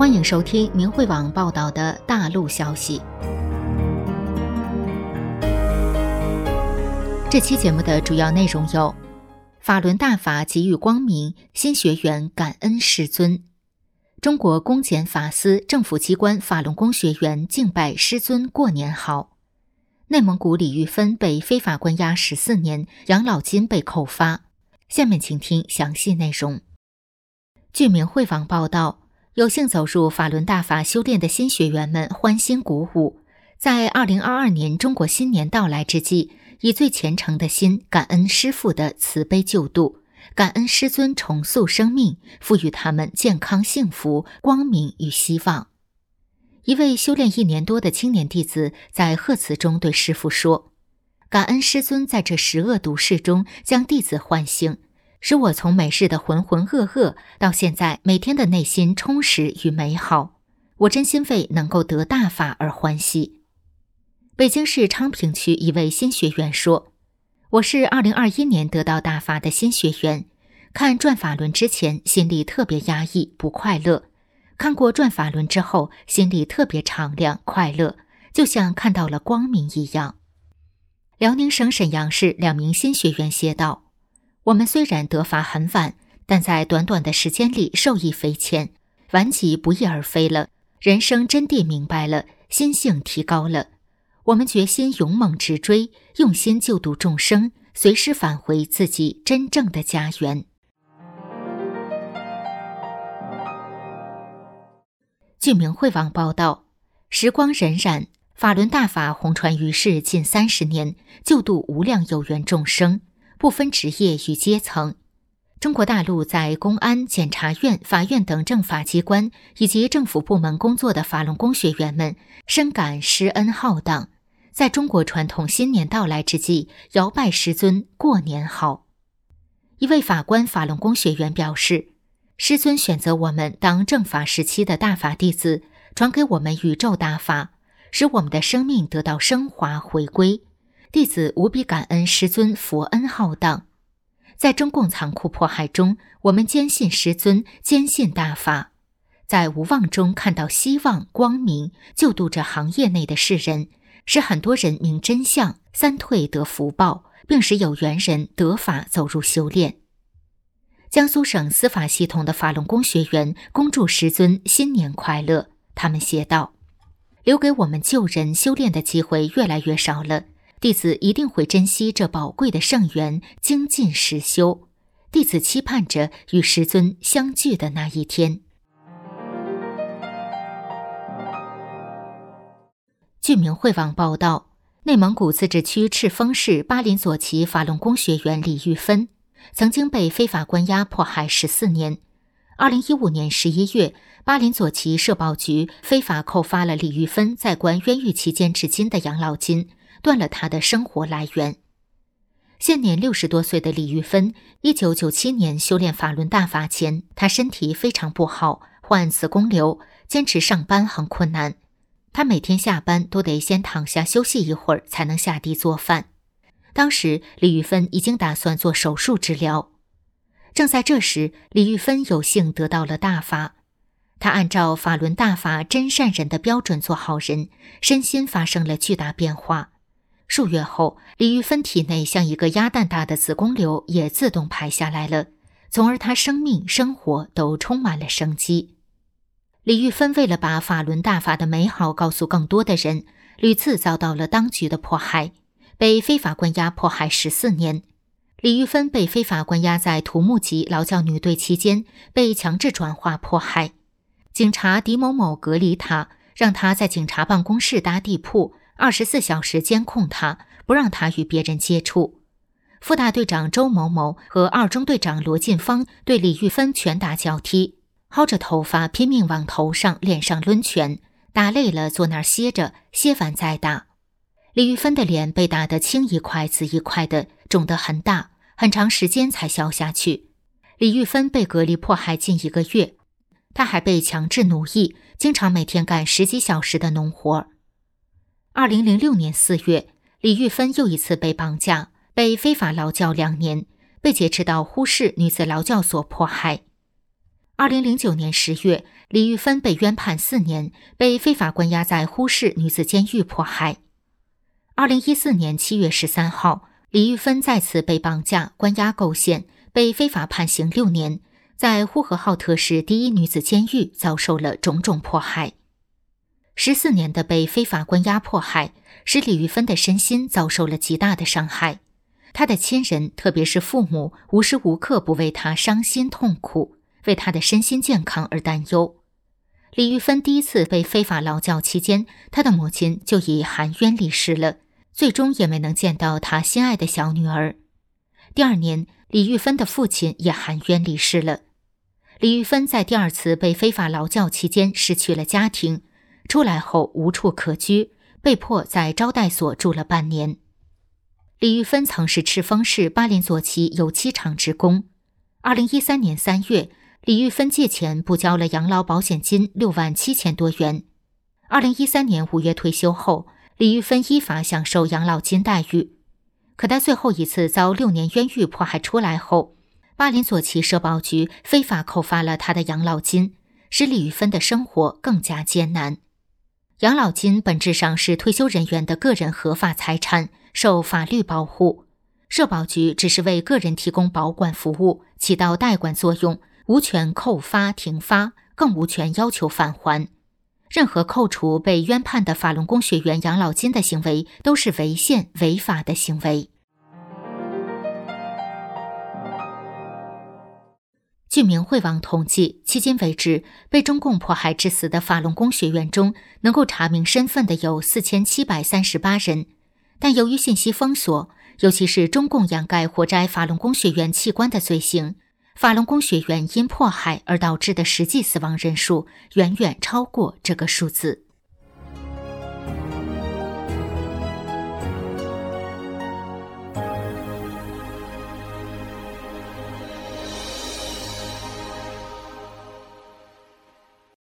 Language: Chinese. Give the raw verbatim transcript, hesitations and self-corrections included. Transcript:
欢迎收听明慧网报道的大陆消息。这期节目的主要内容有：法轮大法给予光明，新学员感恩师尊；中国公检法司政府机关法轮功学员敬拜师尊过年好；内蒙古李玉芬被非法关押十四年，养老金被扣发。下面请听详细内容。据明慧网报道，有幸走入法轮大法修炼的新学员们欢欣鼓舞，在二零二二年中国新年到来之际，以最虔诚的心感恩师父的慈悲救度，感恩师尊重塑生命，赋予他们健康幸福、光明与希望。一位修炼一年多的青年弟子在贺词中对师父说：感恩师尊在这十恶毒世中将弟子唤醒，使我从每日的浑浑噩噩到现在每天的内心充实与美好，我真心为能够得大法而欢喜。北京市昌平区一位新学员说：我是二零二一年得到大法的新学员，看转法轮之前心里特别压抑不快乐，看过转法轮之后心里特别敞亮快乐，就像看到了光明一样。辽宁省沈阳市两名新学员写道：我们虽然得法很晚，但在短短的时间里受益匪浅，顽疾不翼而飞了，人生真谛明白了，心性提高了。我们决心勇猛直追，用心救度众生，随时返回自己真正的家园。据明慧网报道，时光荏苒，法轮大法红传于世近三十年，救度无量有缘众生，不分职业与阶层。中国大陆在公安、检察院、法院等政法机关以及政府部门工作的法轮功学员们深感师恩浩荡，在中国传统新年到来之际，遥拜师尊过年好。一位法官法轮功学员表示，师尊选择我们当正法时期的大法弟子，传给我们宇宙大法，使我们的生命得到升华回归，弟子无比感恩师尊佛恩浩荡。在中共残酷迫害中，我们坚信师尊，坚信大法，在无望中看到希望光明，救度这行业内的世人，使很多人明真相，三退得福报，并使有缘人得法走入修炼。江苏省司法系统的法轮功学员恭祝师尊新年快乐，他们写道：留给我们救人修炼的机会越来越少了，弟子一定会珍惜这宝贵的圣缘，精进实修。弟子期盼着与师尊相聚的那一天。据明慧网报道，内蒙古自治区赤峰市巴林左旗法轮功学员李玉芬曾经被非法关押迫害十四年。二零一五年十一月，巴林左旗社保局非法扣发了李玉芬在关冤狱期间至今的养老金，断了他的生活来源。现年六十多岁的李玉芬，一九九七年修炼法轮大法前，他身体非常不好，患子宫瘤，坚持上班很困难。他每天下班都得先躺下休息一会儿，才能下地做饭。当时李玉芬已经打算做手术治疗。正在这时，李玉芬有幸得到了大法。他按照法轮大法真善人的标准做好人，身心发生了巨大变化。数月后，李玉芬体内像一个鸭蛋大的子宫瘤也自动排下来了，从而她生命生活都充满了生机。李玉芬为了把法轮大法的美好告诉更多的人，屡次遭到了当局的迫害，被非法关押迫害十四年。李玉芬被非法关押在土木级劳教女队期间，被强制转化迫害。警察狄某某隔离他，让他在警察办公室搭地铺，二十四小时监控他，不让他与别人接触。副大队长周某某和二中队长罗进芳对李玉芬拳打脚踢，薅着头发拼命往头上脸上抡拳，打累了坐那儿歇着，歇完再打。李玉芬的脸被打得青一块紫一块的，肿得很大，很长时间才消下去。李玉芬被隔离迫害近一个月，她还被强制奴役，经常每天干十几小时的农活。二零零六年四月，李玉芬又一次被绑架，被非法劳教两年，被劫持到呼市女子劳教所迫害。 二零零九年十月，李玉芬被冤判四年，被非法关押在呼市女子监狱迫害。二零一四年七月十三号，李玉芬再次被绑架关押构陷，被非法判刑六年，在呼和浩特市第一女子监狱遭受了种种迫害。十四年的被非法关押迫害，使李玉芬的身心遭受了极大的伤害。她的亲人，特别是父母，无时无刻不为她伤心痛苦，为她的身心健康而担忧。李玉芬第一次被非法劳教期间，她的母亲就已含冤离世了，最终也没能见到她心爱的小女儿。第二年，李玉芬的父亲也含冤离世了。李玉芬在第二次被非法劳教期间失去了家庭，出来后无处可居，被迫在招待所住了半年。李玉芬曾是赤峰市巴林左旗油漆厂职工。二零一三年三月，李玉芬借钱补交了养老保险金六万七千多元。二零一三年五月退休后，李玉芬依法享受养老金待遇。可她最后一次遭六年冤狱迫害出来后，巴林左旗社保局非法扣发了她的养老金，使李玉芬的生活更加艰难。养老金本质上是退休人员的个人合法财产，受法律保护。社保局只是为个人提供保管服务，起到代管作用，无权扣发、停发，更无权要求返还。任何扣除被冤判的法轮功学员养老金的行为，都是违宪违法的行为。据明慧网统计，迄今为止，被中共迫害致死的法轮功学员中，能够查明身份的有四千七百三十八人。但由于信息封锁，尤其是中共掩盖活摘法轮功学员器官的罪行，法轮功学员因迫害而导致的实际死亡人数远远超过这个数字。